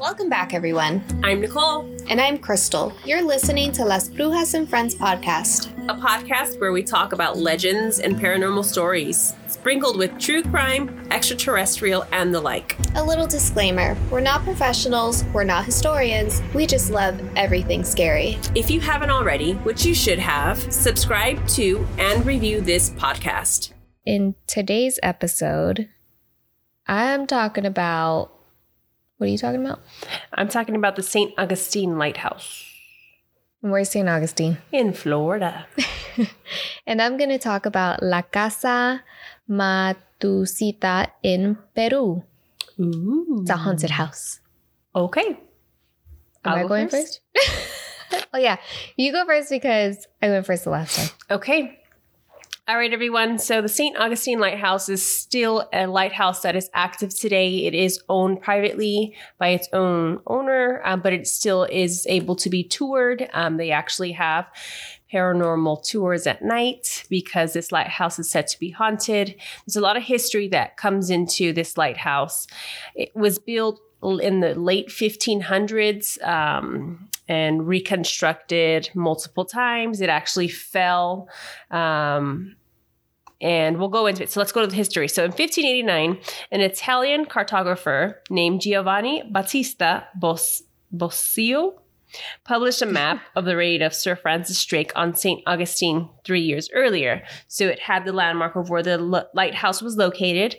Welcome back, everyone. I'm Nicole. And I'm Crystal. You're listening to Las Brujas and Friends podcast, a podcast where we talk about legends and paranormal stories, sprinkled with true crime, extraterrestrial, and the like. A little disclaimer, we're not professionals, we're not historians, we just love everything scary. If you haven't already, which you should have, subscribe to and review this podcast. In today's episode, I'm talking about... What are you talking about? I'm talking about the St. Augustine Lighthouse. Where's St. Augustine? In Florida. And I'm going to talk about La Casa Matusita in Peru. Ooh. It's a haunted house. Okay. Am I going first? Oh, yeah. You go first because I went first the last time. Okay. All right, everyone. So the St. Augustine Lighthouse is still a lighthouse that is active today. It is owned privately by its own owner, but it still is able to be toured. They actually have paranormal tours at night because this lighthouse is said to be haunted. There's a lot of history that comes into this lighthouse. It was built in the late 1500s and reconstructed multiple times. It actually fell. And we'll go into it. So let's go to the history. So in 1589, an Italian cartographer named Giovanni Battista Bosio published a map of the raid of Sir Francis Drake on St. Augustine 3 years earlier. So it had the landmark of where the lighthouse was located.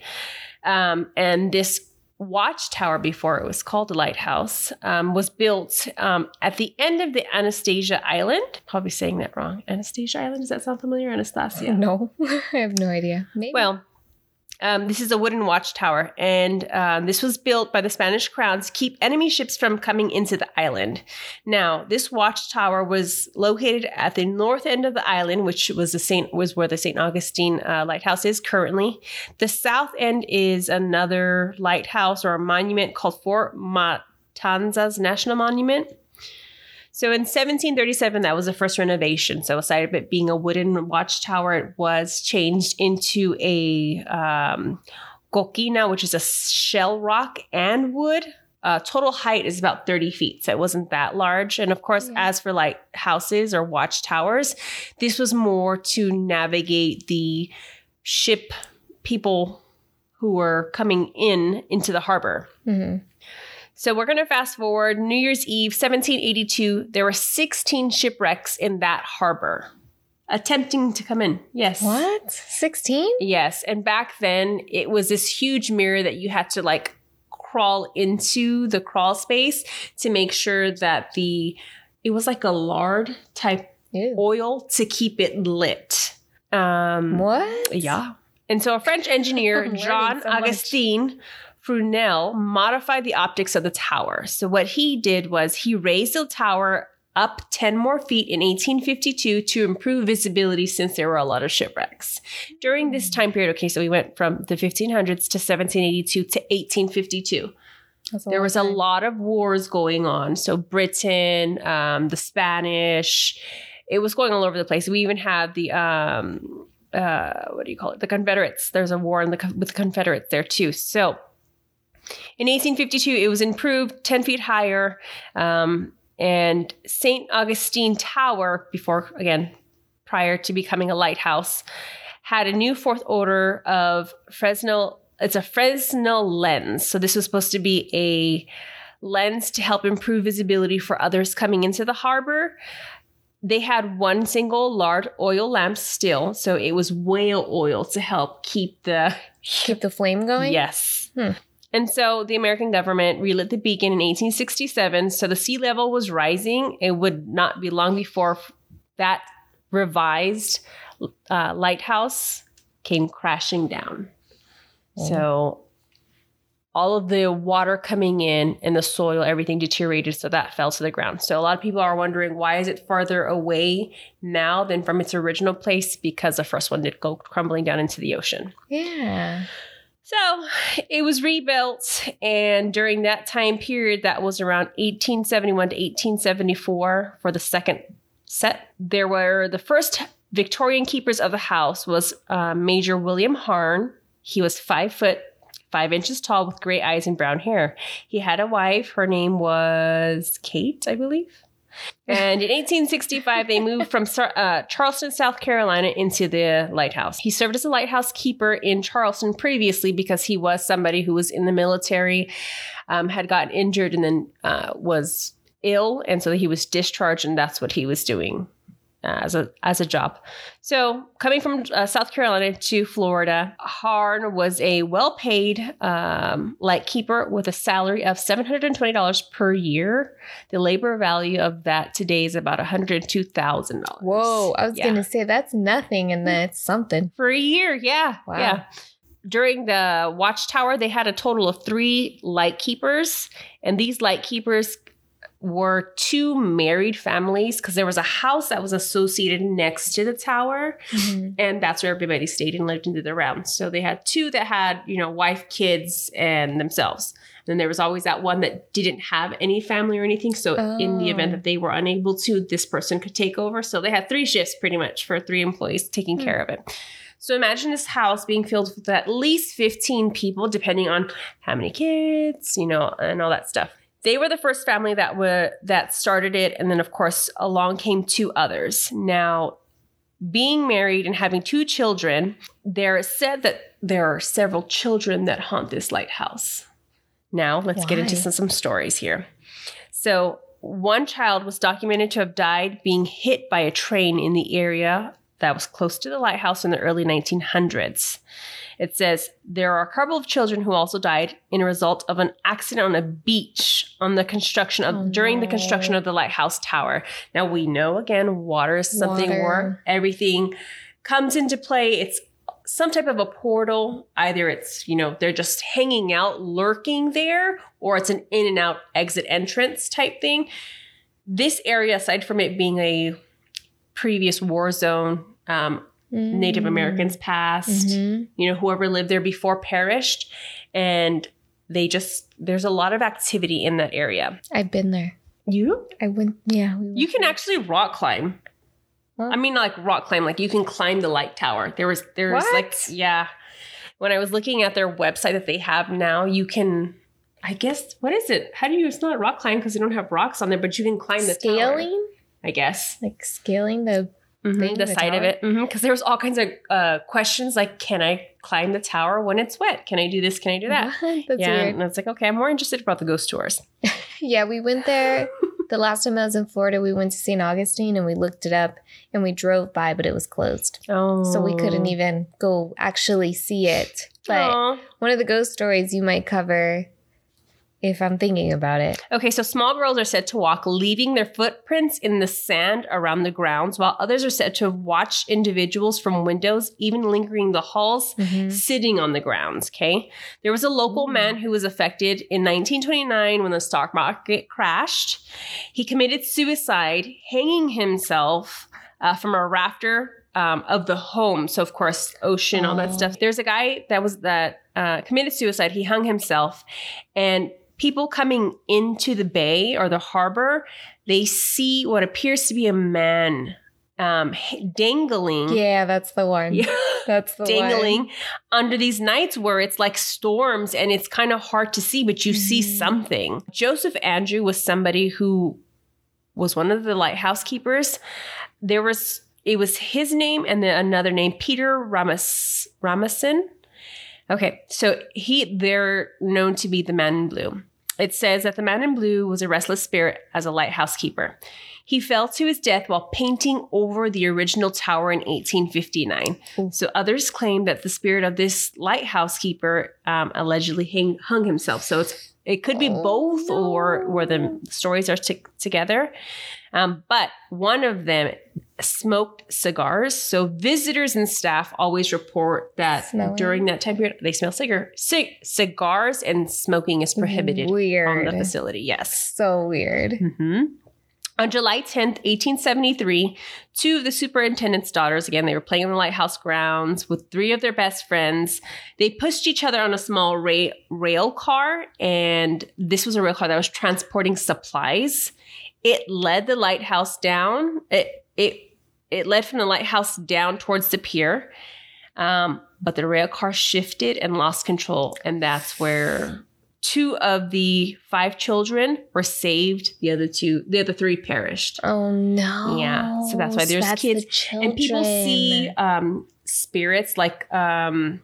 And this watchtower, before it was called the lighthouse, was built at the end of the Anastasia Island. Probably saying that wrong. Anastasia Island? Does that sound familiar? Anastasia? No, I have no idea. Maybe. Well, this is a wooden watchtower, and this was built by the Spanish crown to keep enemy ships from coming into the island. Now, this watchtower was located at the north end of the island, which was where the St. Augustine Lighthouse is currently. The south end is another lighthouse or a monument called Fort Matanzas National Monument. So in 1737, that was the first renovation. So aside of it being a wooden watchtower, it was changed into a coquina, which is a shell rock and wood. Total height is about 30 feet. So it wasn't that large. And of course, as for lighthouses or watchtowers, this was more to navigate the ship people who were coming into the harbor. Mm-hmm. So we're going to fast forward. New Year's Eve, 1782, there were 16 shipwrecks in that harbor attempting to come in. Yes. What? 16? Yes. And back then, it was this huge mirror that you had to crawl into the crawl space to make sure that it was like a lard type oil to keep it lit. What? Yeah. And so a French engineer, Jean Augustin Fresnel, modified the optics of the tower. So what he did was he raised the tower up 10 more feet in 1852 to improve visibility since there were a lot of shipwrecks. During this time period, so we went from the 1500s to 1782 to 1852. There was a lot of wars going on. So Britain, the Spanish, it was going all over the place. We even had the... the Confederates. There's a war with the Confederates there too. So in 1852, it was improved 10 feet higher. And St. Augustine Tower, prior to becoming a lighthouse, had a new fourth order of Fresnel. It's a Fresnel lens. So this was supposed to be a lens to help improve visibility for others coming into the harbor. They had one single large oil lamp still, so it was whale oil to help keep the flame going? Yes. And so the American government relit the beacon in 1867, so the sea level was rising. It would not be long before that revised lighthouse came crashing down. So all of the water coming in and the soil, everything deteriorated, so that fell to the ground. So a lot of people are wondering, why is it farther away now than from its original place? Because the first one did go crumbling down into the ocean. Yeah. So it was rebuilt, and during that time period, that was around 1871 to 1874 for the second set. There were the first Victorian keepers of the house was Major William Harn. He was 5 foot, 5 inches tall with gray eyes and brown hair. He had a wife. Her name was Kate, I believe. And in 1865, they moved from Charleston, South Carolina into the lighthouse. He served as a lighthouse keeper in Charleston previously because he was somebody who was in the military, had gotten injured, and then was ill. And so he was discharged, and that's what he was doing as a job. So coming from South Carolina to Florida, Harn was a well-paid lightkeeper with a salary of $720 per year. The labor value of that today is about $102,000. Whoa, I was going to say that's nothing, and that's something. For a year, yeah. Wow. Yeah. During the watchtower, they had a total of 3 lightkeepers, and these lightkeepers were 2 married families because there was a house that was associated next to the tower, and that's where everybody stayed and lived into the rounds. So they had 2 that had, wife, kids, and themselves. Then there was always that one that didn't have any family or anything. So in the event that they were unable to, this person could take over. So they had 3 shifts pretty much for 3 employees taking care of it. So imagine this house being filled with at least 15 people, depending on how many kids, and all that stuff. They were the first family that started it. And then, of course, along came 2 others. Now, being married and having 2 children, there is said that there are several children that haunt this lighthouse. Now, let's get into some stories here. So, one child was documented to have died being hit by a train in the area that was close to the lighthouse in the early 1900s. It says there are a couple of children who also died in a result of an accident on a beach on the construction of during the construction of the lighthouse tower. Now we know again, water is something where everything comes into play. It's some type of a portal. Either it's, they're just hanging out, lurking there, or it's an in and out exit entrance type thing. This area, aside from it being a previous war zone, Native Americans passed, whoever lived there before perished. And there's a lot of activity in that area. I've been there. You? I went, yeah. You can actually rock climb. Huh? I mean, like rock climb, like you can climb the light tower. There was like, yeah. When I was looking at their website that they have now, you can, I guess, what is it? It's not rock climb because they don't have rocks on there, but you can climb the tower. Scaling? I guess. Like scaling the thing, the side of it. Because there was all kinds of questions like, can I climb the tower when it's wet? Can I do this? Can I do that? What? That's weird. And it's like, okay, I'm more interested about the ghost tours. Yeah, we went there. The last time I was in Florida, we went to St. Augustine and we looked it up and we drove by, but it was closed. Oh. So we couldn't even go actually see it. But one of the ghost stories you might cover if I'm thinking about it. Okay, so small girls are said to walk, leaving their footprints in the sand around the grounds, while others are said to watch individuals from windows, even lingering the halls, sitting on the grounds, okay? There was a local man who was affected in 1929 when the stock market crashed. He committed suicide, hanging himself from a rafter of the home. So, of course, ocean, all that stuff. There's a guy that committed suicide. He hung himself, and people coming into the bay or the harbor, they see what appears to be a man dangling. Yeah, that's the one. Yeah. That's the dangling one. Under these nights where it's like storms and it's kind of hard to see, but you see something. Joseph Andrew was somebody who was one of the lighthouse keepers. It was his name and then another name, Peter Ramason. Okay, so they're known to be the Man in Blue. It says that the Man in Blue was a restless spirit as a lighthouse keeper. He fell to his death while painting over the original tower in 1859. Ooh. So others claim that the spirit of this lighthouse keeper allegedly hung himself. So it could be both or where the stories are together. But one of them smoked cigars. So visitors and staff always report that during that time period, they smell cigars, and smoking is prohibited on the facility. Yes. So weird. On July 10th, 1873, 2 of the superintendent's daughters, again, they were playing on the lighthouse grounds with 3 of their best friends. They pushed each other on a small rail car, and this was a rail car that was transporting supplies. It led the lighthouse down. It led from the lighthouse down towards the pier. But the rail car shifted and lost control. And that's where 2 of the 5 children were saved. The other 3 perished. Oh, no. Yeah. So that's why there's kids. And people see spirits like, what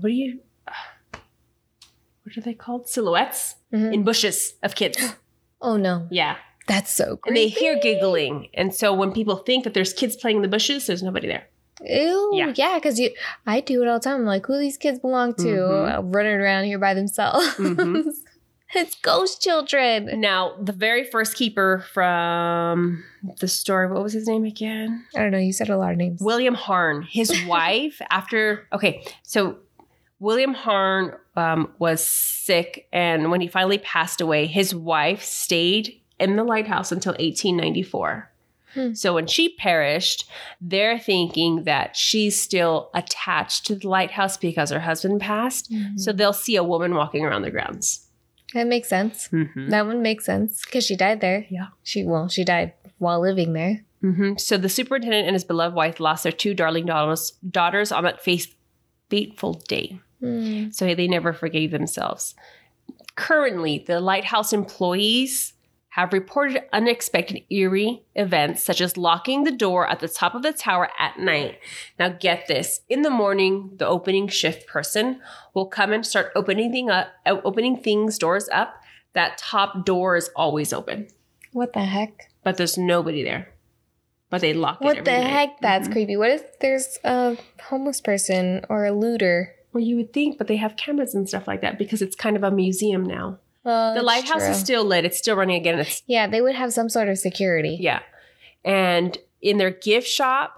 are they called? Silhouettes in bushes of kids. Oh, no. Yeah. That's so creepy. And they hear giggling. And so when people think that there's kids playing in the bushes, there's nobody there. Ew, yeah, because I do it all the time. I'm like, who these kids belong to? Running around here by themselves. It's ghost children. Now, the very first keeper from the story, what was his name again? I don't know. You said a lot of names. William Harn. His wife, so William Harn was sick, and when he finally passed away, his wife stayed in the lighthouse until 1894. So when she perished, they're thinking that she's still attached to the lighthouse because her husband passed. So they'll see a woman walking around the grounds. That makes sense. That one makes sense because she died there. Yeah. She died while living there. So the superintendent and his beloved wife lost their 2 darling daughters on that fateful day. So they never forgave themselves. Currently, the lighthouse employees have reported unexpected eerie events such as locking the door at the top of the tower at night. Now get this, in the morning, the opening shift person will come and start opening doors up. That top door is always open. What the heck? But there's nobody there. But they lock it every night. What the heck? That's creepy. What if there's a homeless person or a looter? Well, you would think, but they have cameras and stuff like that because it's kind of a museum now. The lighthouse is still lit. It's still running again. They would have some sort of security. Yeah. And in their gift shop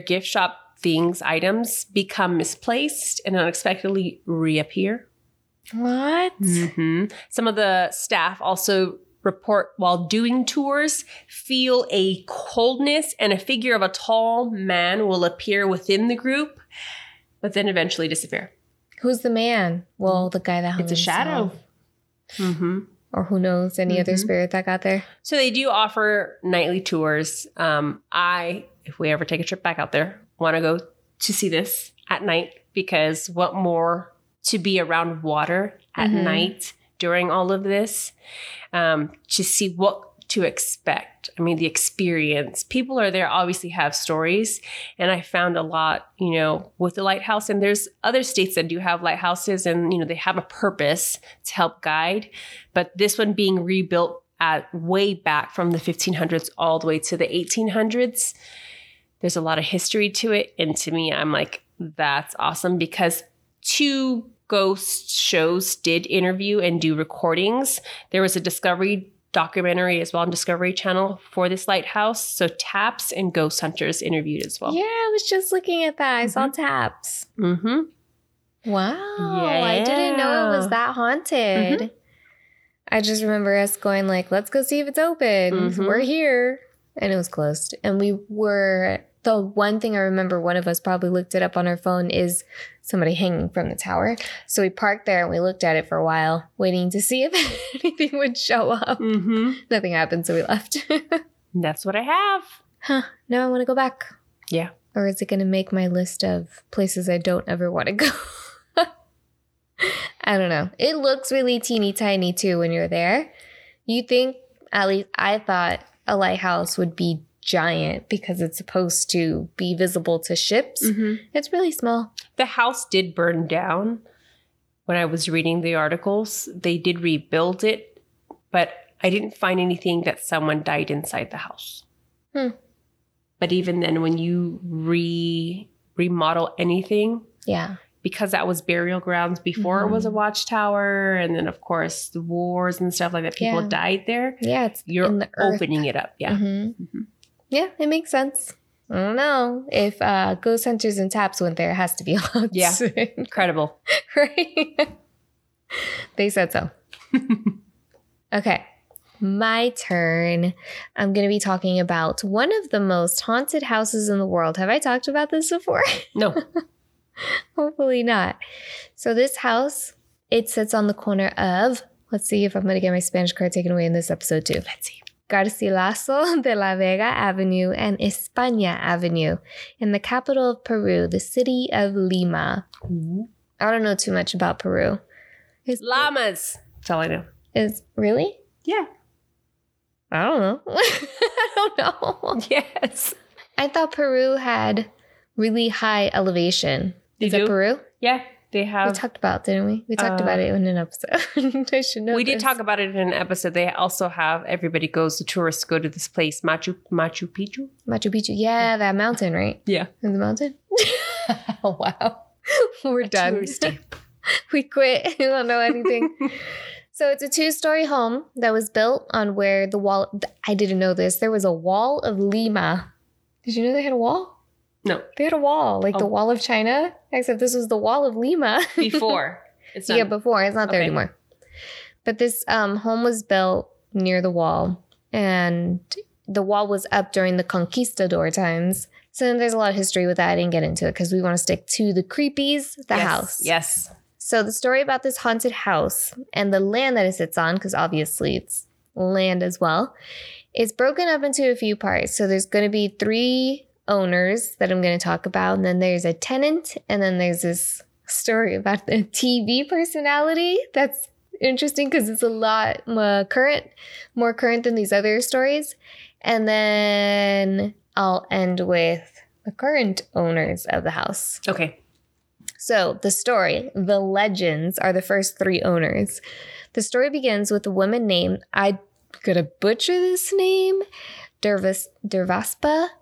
items become misplaced and unexpectedly reappear. What? Some of the staff also report while doing tours, feel a coldness and a figure of a tall man will appear within the group, but then eventually disappear. Who's the man? Well, the guy that hung himself. It's a shadow. Or who knows, any other spirit that got there. So they do offer nightly tours. If we ever take a trip back out there, want to go to see this at night because what more to be around water at night during all of this to see what to expect. I mean, the experience. People are there obviously have stories. And I found a lot, with the lighthouse. And there's other states that do have lighthouses and, they have a purpose to help guide. But this one being rebuilt at way back from the 1500s all the way to the 1800s. There's a lot of history to it. And to me, I'm like, that's awesome because 2 ghost shows did interview and do recordings. There was a Discovery documentary as well on Discovery Channel for this lighthouse. So Taps and Ghost Hunters interviewed as well. Yeah, I was just looking at that. I saw Taps. Wow. Yeah. I didn't know it was that haunted. I just remember us going like, let's go see if it's open. We're here. And it was closed. And the one thing I remember one of us probably looked it up on our phone is somebody hanging from the tower. So we parked there and we looked at it for a while, waiting to see if anything would show up. Nothing happened, so we left. That's what I have. Now I want to go back. Yeah. Or is it going to make my list of places I don't ever want to go? I don't know. It looks really teeny tiny too when you're there. You think, at least I thought a lighthouse would be giant because it's supposed to be visible to ships. It's really small. The house did burn down. When I was reading the articles, they did rebuild it, but I didn't find anything that someone died inside the house. But even then, when you remodel anything, because that was burial grounds before it was a watchtower, and then of course the wars and stuff like that, people died there. You're opening it up. Yeah, it makes sense. I don't know. If Ghost Hunters and Taps went there, it has to be allowed. Yeah, incredible. Right? They said so. Okay, my turn. I'm going to be talking about one of the most haunted houses in the world. Have I talked about this before? No. Hopefully not. So this house, it sits on the corner of, let's see if I'm going to get my Spanish card taken away in this episode too. Let's see. Garcilaso de la Vega Avenue and España Avenue in the capital of Peru, the city of Lima. I don't know too much about Peru. Llamas. That's all I know. Really? Yeah. I don't know. I don't know. Yes. I thought Peru had really high elevation. Is it Peru? Yeah, they have. We talked about it, didn't we? We talked about it in an episode. I should know. We did talk about it in an episode. They also have, everybody goes, the tourists go to this place, Machu Picchu? Machu Picchu. Yeah, that mountain, right? Yeah. In the mountain? Oh, wow. We're done. Touristy. We quit. We don't know anything. So it's a 2-story home that was built on where the wall... I didn't know this. There was a wall of Lima. Did you know they had a wall? No. They had a wall, like the wall of China, except this was the wall of Lima. Before. It's not, before. It's not there anymore. But this home was built near the wall, and the wall was up during the conquistador times. So then there's a lot of history with that. I didn't get into it because we want to stick to the creepies, house. Yes. So the story about this haunted house and the land that it sits on, because obviously it's land as well, is broken up into a few parts. So there's going to be 3 owners that I'm going to talk about. And then there's a tenant. And then there's this story about the TV personality. That's interesting because it's a lot more current than these other stories. And then I'll end with the current owners of the house. Okay. So the story, the legends, are the first 3 owners. The story begins with a woman named, I'm going to butcher this name, Dervaspa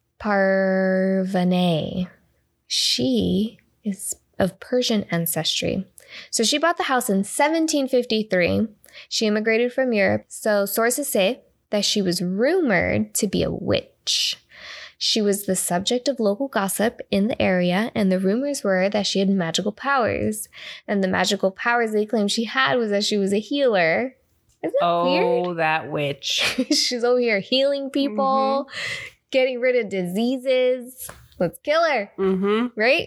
Parvaneh. She is of Persian ancestry. So she bought the house in 1753. She immigrated from Europe. So sources say that she was rumored to be a witch. She was the subject of local gossip in the area, and the rumors were that she had magical powers. And the magical powers they claimed she had was that she was a healer. Isn't that weird? Oh, that witch. She's over here healing people, getting rid of diseases. Let's kill her. Right?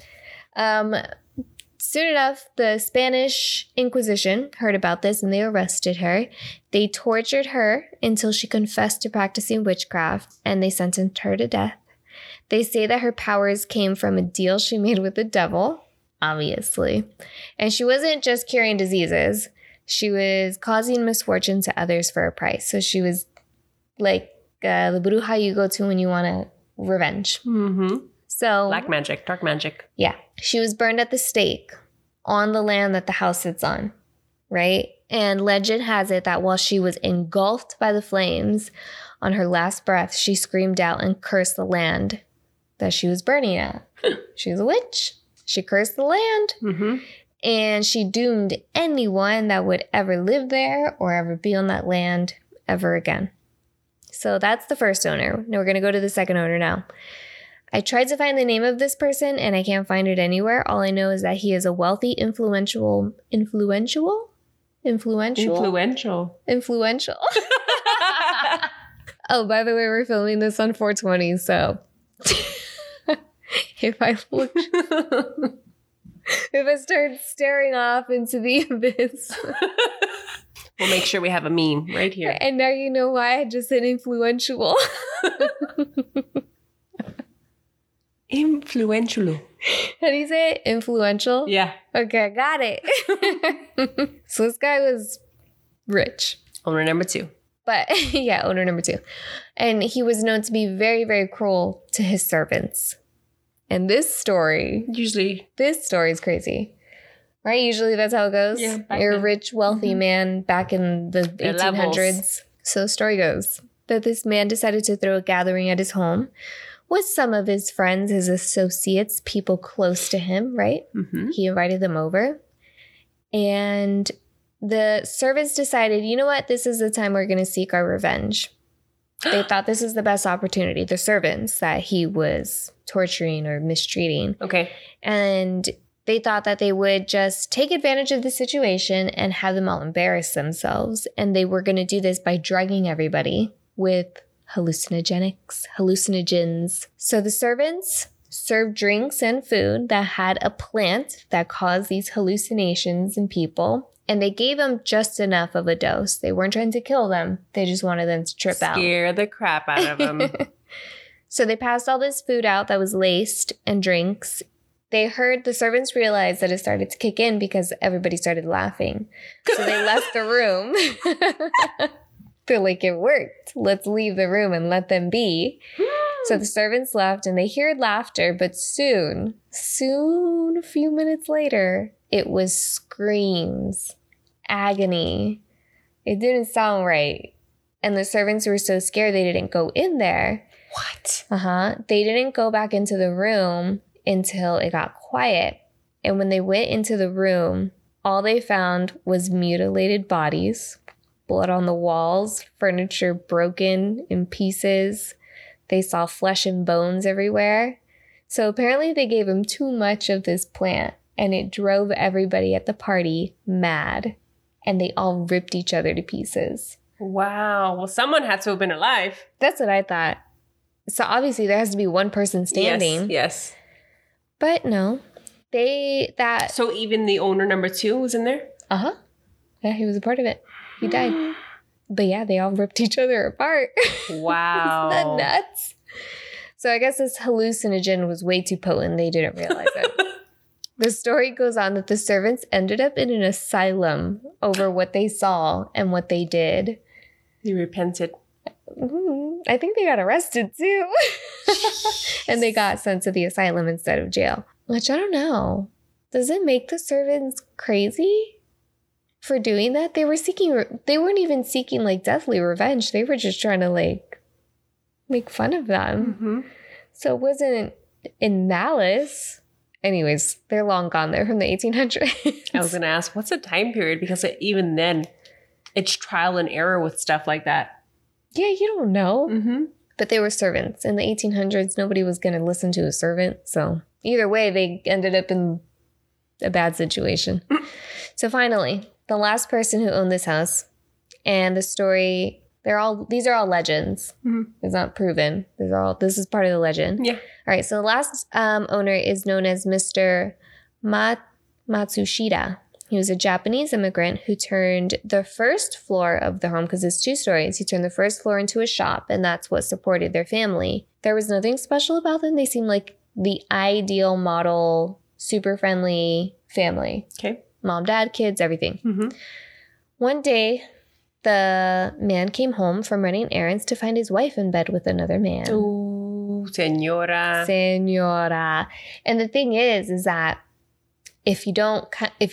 Soon enough, the Spanish Inquisition heard about this and they arrested her. They tortured her until she confessed to practicing witchcraft, and they sentenced her to death. They say that her powers came from a deal she made with the devil, obviously. And she wasn't just curing diseases. She was causing misfortune to others for a price. So she was like the bruja you go to when you want a revenge. So black magic, dark magic. Yeah. She was burned at the stake on the land that the house sits on, right? And legend has it that while she was engulfed by the flames, on her last breath, she screamed out and cursed the land that she was burning at. She was a witch. She cursed the land. And she doomed anyone that would ever live there or ever be on that land ever again. So that's the first owner. Now we're going to go to the second owner now. I tried to find the name of this person and I can't find it anywhere. All I know is that he is a wealthy, influential. Oh, by the way, we're filming this on 420, so if I start staring off into the abyss. We'll make sure we have a meme right here. And now you know why I just said influential. Influential. How do you say it? Influential? Yeah. Okay, got it. So this guy was rich. Owner number 2. But yeah, owner number 2. And he was known to be very, very cruel to his servants. And this story is crazy. Right? Usually that's how it goes. Yeah, you're a rich, wealthy man back in the 1800s. Levels. So the story goes that this man decided to throw a gathering at his home with some of his friends, his associates, people close to him, right? He invited them over. And the servants decided, you know what? This is the time we're going to seek our revenge. They thought this is the best opportunity. The servants that he was torturing or mistreating. Okay. And they thought that they would just take advantage of the situation and have them all embarrass themselves. And they were going to do this by drugging everybody with hallucinogens. So the servants served drinks and food that had a plant that caused these hallucinations in people. And they gave them just enough of a dose. They weren't trying to kill them. They just wanted them to trip out. Scare the crap out of them. So they passed all this food out that was laced and drinks. They heard the servants realized that it started to kick in because everybody started laughing. So they left the room. They're like, it worked. Let's leave the room and let them be. So the servants left and they heard laughter, but soon, a few minutes later, it was screams, agony. It didn't sound right. And the servants were so scared they didn't go in there. What? They didn't go back into the room until it got quiet. And when they went into the room, all they found was mutilated bodies, blood on the walls, furniture broken in pieces. They saw flesh and bones everywhere. So apparently they gave him too much of this plant, and it drove everybody at the party mad. And they all ripped each other to pieces. Wow. Well, someone had to have been alive. That's what I thought. So obviously there has to be one person standing. Yes. But no. So even the owner number 2 was in there? Uh-huh. Yeah, he was a part of it. He died. But yeah, they all ripped each other apart. Wow. Isn't that nuts? So I guess this hallucinogen was way too potent. They didn't realize it. The story goes on that the servants ended up in an asylum over what they saw and what they did. They repented. I think they got arrested too. And they got sent to the asylum instead of jail. Which I don't know. Does it make the servants crazy for doing that? They weren't even seeking like deathly revenge. They were just trying to like make fun of them. Mm-hmm. So it wasn't in malice. Anyways, they're long gone. They're from the 1800s. I was going to ask, what's the time period? Because even then, it's trial and error with stuff like that. Yeah, you don't know. Mm-hmm. But they were servants. In the 1800s, nobody was going to listen to a servant. So either way, they ended up in a bad situation. So finally, the last person who owned this house, and the story, these are all legends. Mm-hmm. It's not proven. This is part of the legend. Yeah. All right. So the last owner is known as Mr. Matsushita. He was a Japanese immigrant who turned the first floor of the home, because it's 2 stories, he turned the first floor into a shop, and that's what supported their family. There was nothing special about them. They seemed like the ideal model, super friendly family. Okay. Mom, dad, kids, everything. Mm-hmm. One day, the man came home from running errands to find his wife in bed with another man. Ooh, señora. Señora. And the thing is that if you don't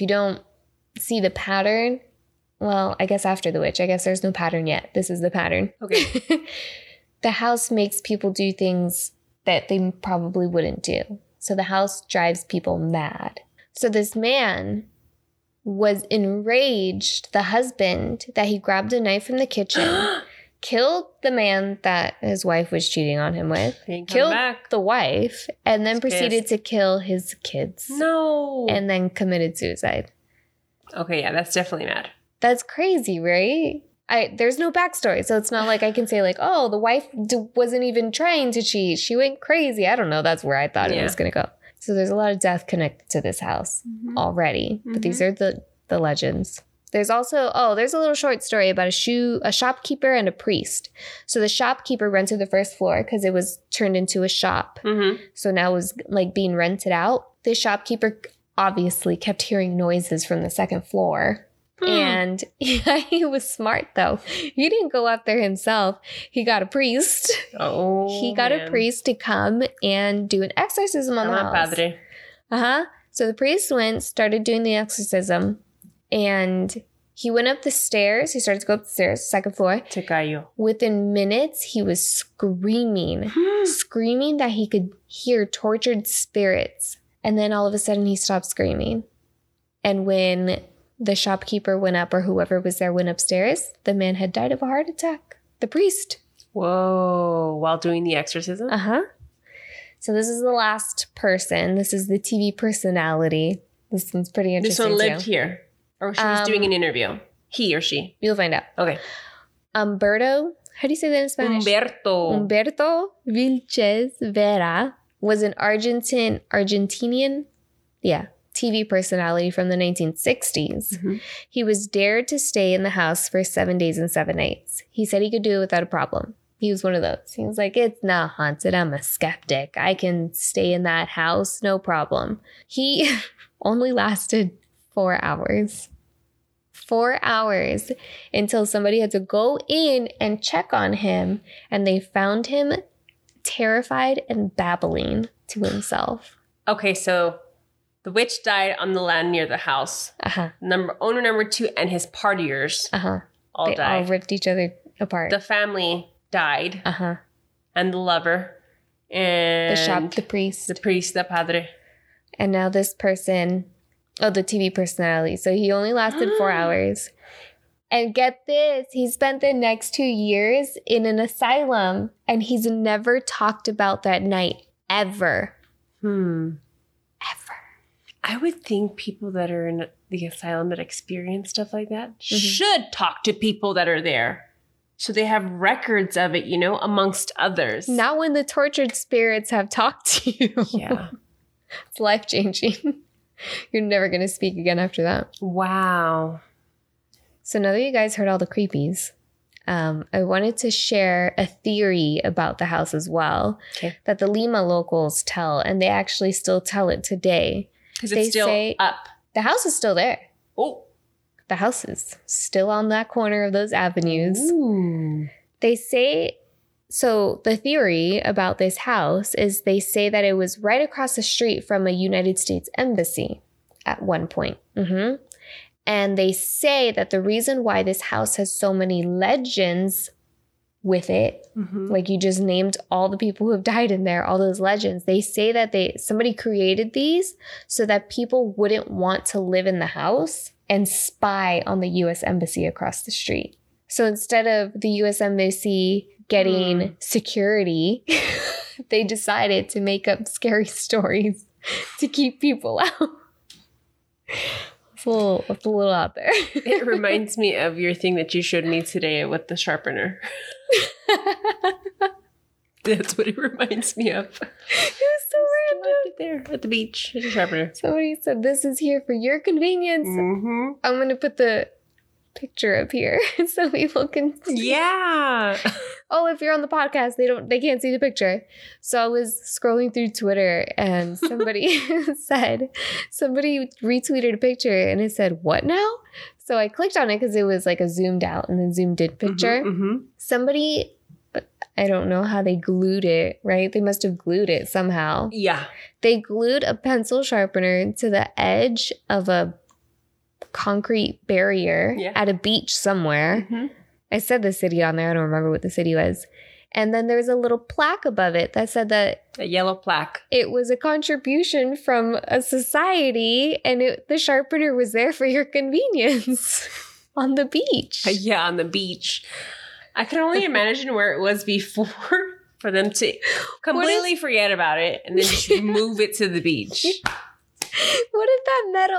see the pattern, well, I guess after the witch, I guess there's no pattern yet. This is the pattern. Okay. The house makes people do things that they probably wouldn't do. So the house drives people mad. So this man was enraged, the husband, that he grabbed a knife from the kitchen, killed the man that his wife was cheating on him with, killed the wife, and then proceeded to kill his kids. No. And then committed suicide. Okay, yeah, that's definitely mad. That's crazy, right? There's no backstory, so it's not like I can say like, oh, the wife wasn't even trying to cheat. She went crazy. I don't know. That's where I thought it was going to go. So there's a lot of death connected to this house already. But these are the legends. There's also, there's a little short story about a shopkeeper and a priest. So the shopkeeper rented the first floor because it was turned into a shop. Mm-hmm. So now it was like being rented out. The shopkeeper obviously kept hearing noises from the second floor. And he was smart, though. He didn't go up there himself. He got a priest. He got a priest to come and do an exorcism on the house. Padre. So the priest started doing the exorcism, and he went up the stairs. He started to go up the stairs, second floor. Te cayó. Within minutes, he was screaming that he could hear tortured spirits. And then all of a sudden, he stopped screaming. And when the shopkeeper went up, or whoever was there went upstairs, the man had died of a heart attack. The priest. Whoa. While doing the exorcism? So this is the last person. This is the TV personality. This one's pretty interesting. This one lived here. Or she was doing an interview. He or she. You'll find out. Okay. Humberto. How do you say that in Spanish? Humberto Vilches Vera was an Argentinian TV personality from the 1960s. Mm-hmm. He was dared to stay in the house for 7 days and 7 nights. He said he could do it without a problem. He was one of those. He was like, it's not haunted. I'm a skeptic. I can stay in that house, no problem. He only lasted 4 hours. 4 hours until somebody had to go in and check on him, and they found him terrified and babbling to himself. Okay, so the witch died on the land near the house. Owner number 2 and his partiers all died. They all ripped each other apart. The family died. And the lover. And the shop, the priest. The priest, the padre. And now this person, the TV personality. So he only lasted 4 hours. And get this, he spent the next 2 years in an asylum, and he's never talked about that night ever. Ever. I would think people that are in the asylum that experience stuff like that should talk to people that are there. So they have records of it, amongst others. Not when the tortured spirits have talked to you. Yeah. It's life-changing. You're never going to speak again after that. Wow. So now that you guys heard all the creepies, I wanted to share a theory about the house as well that the Lima locals tell, and they actually still tell it today. Because it's still up. The house is still there. Oh. The house is still on that corner of those avenues. Ooh. They say, so the theory about this house is they say that it was right across the street from a United States embassy at one point. And they say that the reason why this house has so many legends with it, like you just named all the people who have died in there, all those legends, they say that somebody created these so that people wouldn't want to live in the house and spy on the U.S. Embassy across the street. So instead of the U.S. Embassy getting security, they decided to make up scary stories to keep people out. It's a little out there. It reminds me of your thing that you showed me today with the sharpener. That's what it reminds me of. It was so random. There at the beach, at a sharpener. Somebody said, "This is here for your convenience." I'm going to put the picture up here so people can see. Yeah. Oh, if you're on the podcast, they can't see the picture. So I was scrolling through Twitter and somebody somebody retweeted a picture and it said, "What now?" So I clicked on it because it was like a zoomed out and then zoomed in picture. Somebody, I don't know how they glued it, right? They must have glued it somehow. Yeah. They glued a pencil sharpener to the edge of a concrete barrier at a beach somewhere. I said the city on there. I don't remember what the city was. And then there's a little plaque above it that said that a yellow plaque. It was a contribution from a society, and the sharpener was there for your convenience on the beach. Yeah, on the beach. I can only imagine where it was before for them to completely forget about it and then just move it to the beach. What if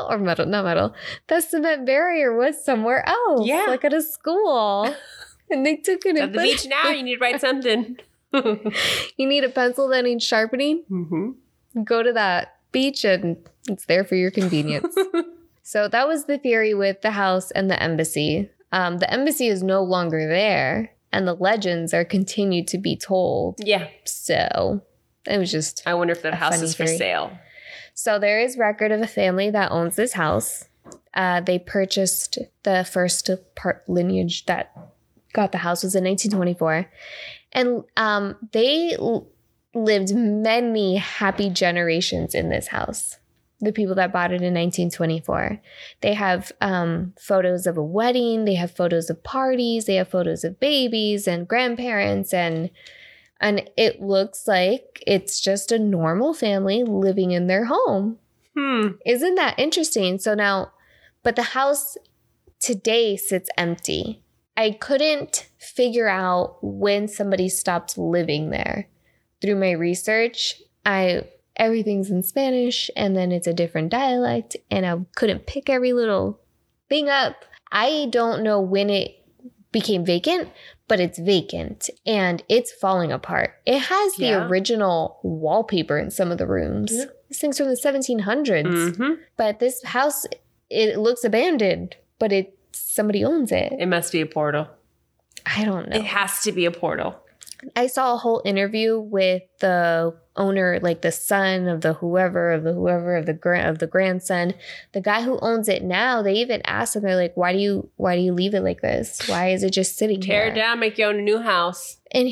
that cement barrier was somewhere else? Yeah. Like at a school. And they took it at the beach now, you need to write something. You need a pencil that needs sharpening? Go to that beach and it's there for your convenience. So that was the theory with the house and the embassy. The embassy is no longer there, and the legends are continued to be told. Yeah. So it was just I wonder if that house is for sale. So there is record of a family that owns this house. They purchased the first lineage that got the house was in 1924. And they lived many happy generations in this house. The people that bought it in 1924. They have photos of a wedding. They have photos of parties. They have photos of babies and grandparents. And it looks like it's just a normal family living in their home. Isn't that interesting? So now, but the house today sits empty. I couldn't figure out when somebody stopped living there. Through my research, everything's in Spanish and then it's a different dialect and I couldn't pick every little thing up. I don't know when it became vacant, but it's vacant and it's falling apart. It has the original wallpaper in some of the rooms. This thing's from the 1700s. But this house, it looks abandoned, but somebody owns it. It must be a portal. I don't know. It has to be a portal. I saw a whole interview with the owner, like the son of the grandson, the guy who owns it now. They even asked him, they're like, why do you leave it like this? Why is it just sitting here? Tear it down, make your own new house. And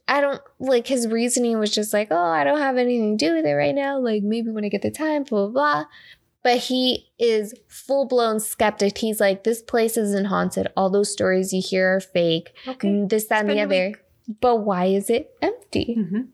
his reasoning was just like, oh, I don't have anything to do with it right now. Like maybe when I get the time, blah, blah, blah. But he is full-blown skeptic. He's like, this place isn't haunted. All those stories you hear are fake. Okay. This, that, and the other. But why is it empty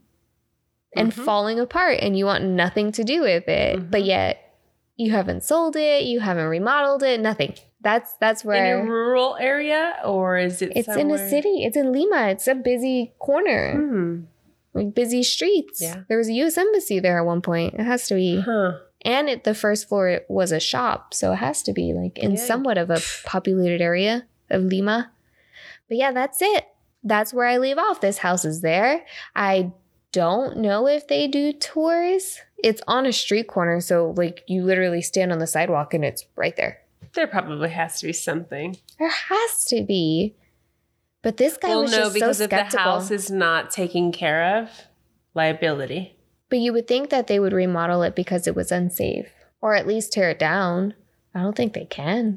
and falling apart and you want nothing to do with it? But yet you haven't sold it, you haven't remodeled it, nothing. That's where... In a rural area, or is it It's somewhere? in a city. It's in Lima. It's a busy corner. Like busy streets. Yeah. There was a U.S. embassy there at one point. It has to be. And the first floor was a shop. So it has to be like in somewhat of a populated area of Lima. But yeah, that's it. That's where I leave off. This house is there. I don't know if they do tours. It's on a street corner. So like you literally stand on the sidewalk and it's right there. There probably has to be something. There has to be. But this guy was just so skeptical. Because if the house is not taken care of, liability. But you would think that they would remodel it because it was unsafe. Or at least tear it down. I don't think they can.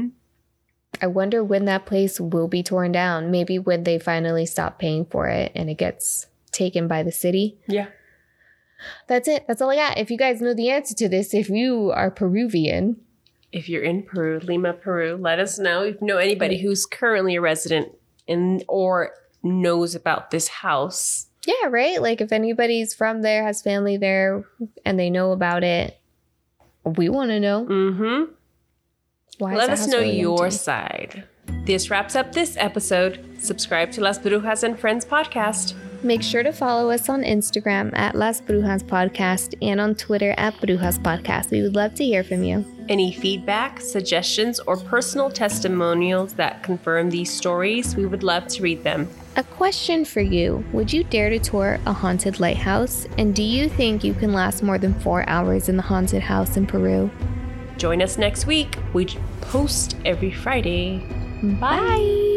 I wonder when that place will be torn down. Maybe when they finally stop paying for it and it gets taken by the city. Yeah. That's it. That's all I got. If you guys know the answer to this, if you are Peruvian. If you're in Peru, Lima, Peru, let us know. If you know anybody who's currently a resident or knows about this house. Yeah, right? Like if anybody's from there, has family there, and they know about it, we want to know. Let us know your side. This wraps up this episode. Subscribe to Las Brujas and Friends podcast. Make sure to follow us on Instagram at Las Brujas Podcast and on Twitter at Brujas Podcast. We would love to hear from you. Any feedback, suggestions, or personal testimonials that confirm these stories, we would love to read them. A question for you. Would you dare to tour a haunted lighthouse? And do you think you can last more than 4 hours in the haunted house in Peru? Join us next week. We post every Friday. Bye.